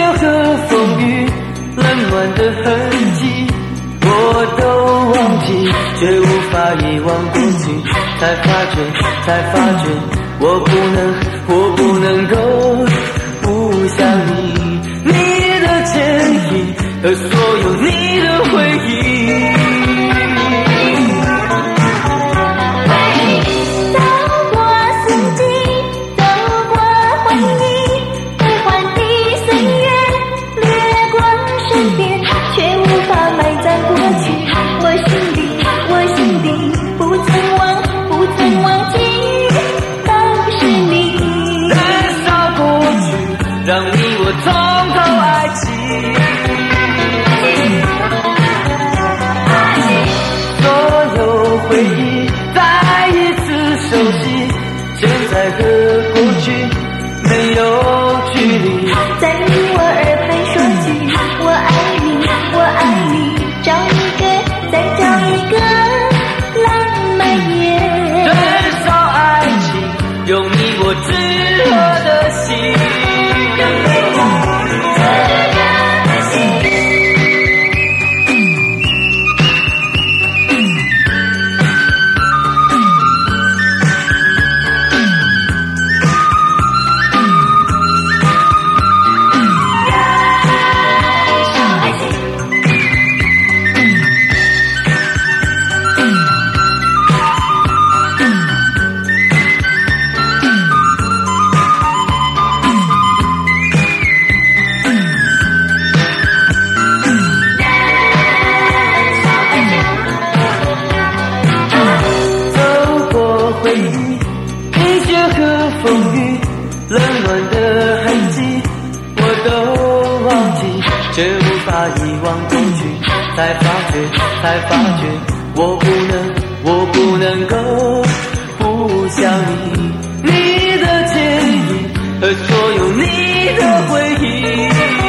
和风雨，冷暖的痕迹我都忘记，却无法遗忘过去。才发觉，我不能够不想你，你的牵引和所有你的回忆。让你我从头爱起，所有回忆再一次熟悉，现在和过去没有距离。 在你我耳畔说句我爱你，我爱你，找一个再找一个浪漫夜。 至少爱情有你我炙热的心。风雨冷暖的痕迹我都忘记，却无法遗忘过去。才发觉我不能够不想你，你的牵引和所有你的回忆。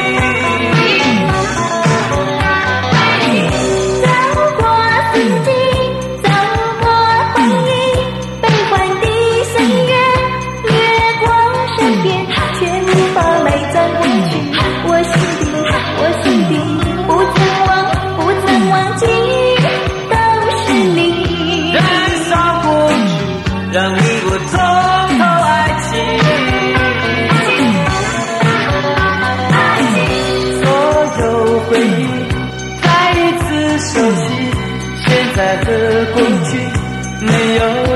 让你我从头爱起，所有回忆再一次熟悉，现在和过去没有